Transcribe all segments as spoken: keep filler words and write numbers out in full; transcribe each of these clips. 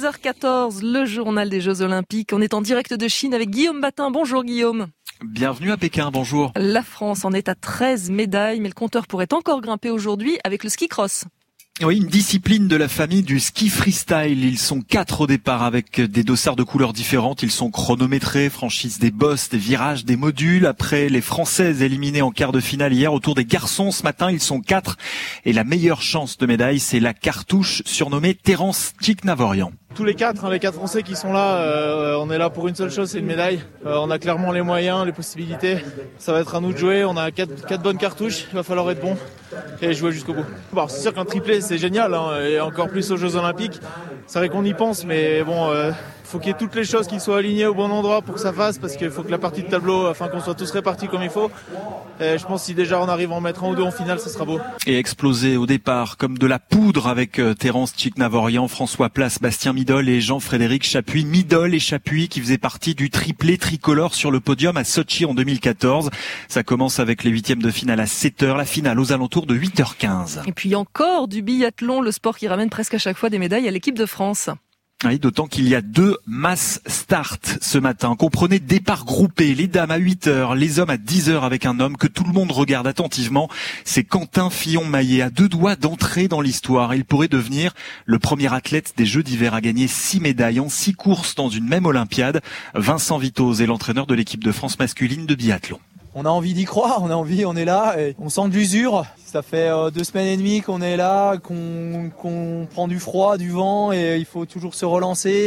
seize heures quatorze, le journal des Jeux Olympiques. On est en direct de Chine avec Guillaume Batin. Bonjour Guillaume. Bienvenue à Pékin, bonjour. La France en est à treize médailles, mais le compteur pourrait encore grimper aujourd'hui avec le ski cross. Oui, une discipline de la famille du ski freestyle. Ils sont quatre au départ avec des dossards de couleurs différentes. Ils sont chronométrés, franchissent des bosses, des virages, des modules. Après les Françaises éliminées en quart de finale hier, autour des garçons ce matin, ils sont quatre. Et la meilleure chance de médaille, c'est la cartouche surnommée Terence Tchiknavorian. Tous les quatre, hein, les quatre Français qui sont là, euh, on est là pour une seule chose, c'est une médaille. Euh, on a clairement les moyens, les possibilités. Ça va être à nous de jouer. On a quatre, quatre bonnes cartouches. Il va falloir être bon et jouer jusqu'au bout. Bon, c'est sûr qu'un triplé, c'est génial, hein, et encore plus aux Jeux Olympiques. C'est vrai qu'on y pense, mais bon, euh, faut qu'il y ait toutes les choses qui soient alignées au bon endroit pour que ça fasse, parce qu'il faut que la partie de tableau, enfin qu'on soit tous répartis comme il faut. Et je pense que si déjà on arrive à en mettre un ou deux en finale, ça sera beau. Et explosé au départ comme de la poudre avec euh, Terence Tchiknavorian, François Place, Bastien Midol et Jean-Frédéric Chapuis. Midol et Chapuis qui faisaient partie du triplé tricolore sur le podium à Sochi en deux mille quatorze. Ça commence avec les huitièmes de finale à sept heures, la finale aux alentours de huit heures quinze. Et puis encore du biathlon, le sport qui ramène presque à chaque fois des médailles à l'équipe de France. Oui, d'autant qu'il y a deux mass start ce matin. Comprenez départ groupé, les dames à huit heures, les hommes à dix heures avec un homme que tout le monde regarde attentivement. C'est Quentin Fillon-Maillet, à deux doigts d'entrer dans l'histoire. Il pourrait devenir le premier athlète des Jeux d'hiver à gagner six médailles en six courses dans une même Olympiade. Vincent Vitoz est l'entraîneur de l'équipe de France masculine de biathlon. On a envie d'y croire, on a envie, on est là, et on sent de l'usure. Ça fait euh, deux semaines et demie qu'on est là, qu'on, qu'on prend du froid, du vent, et il faut toujours se relancer.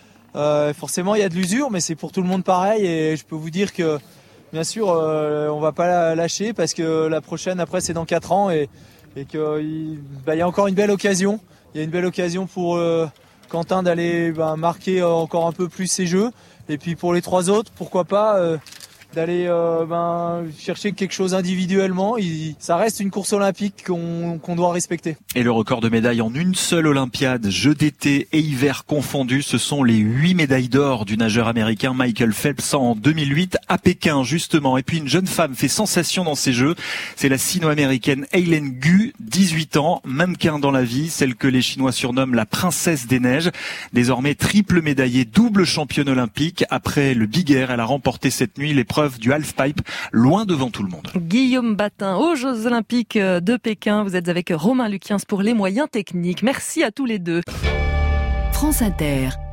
Euh, forcément, il y a de l'usure, mais c'est pour tout le monde pareil, et je peux vous dire que, bien sûr, euh, on va pas la lâcher, parce que la prochaine, après, c'est dans quatre ans, et, et qu'il bah, y a encore une belle occasion. Il y a une belle occasion pour euh, Quentin d'aller bah, marquer encore un peu plus ses jeux, et puis pour les trois autres, pourquoi pas... Euh, d'aller euh, ben, chercher quelque chose individuellement. Il, ça reste une course olympique qu'on, qu'on doit respecter. Et le record de médailles en une seule Olympiade, Jeux d'été et hiver confondus, ce sont les huit médailles d'or du nageur américain Michael Phelps en deux mille huit à Pékin justement. Et puis une jeune femme fait sensation dans ces Jeux, c'est la sino-américaine Eileen Gu, dix-huit ans, mannequin dans la vie, celle que les Chinois surnomment la princesse des neiges. Désormais triple médaillée, double championne olympique. Après le Big Air, elle a remporté cette nuit l'épreuve du halfpipe, loin devant tout le monde. Guillaume Batin, aux Jeux Olympiques de Pékin. Vous êtes avec Romain Luquiens pour les moyens techniques. Merci à tous les deux. France Inter.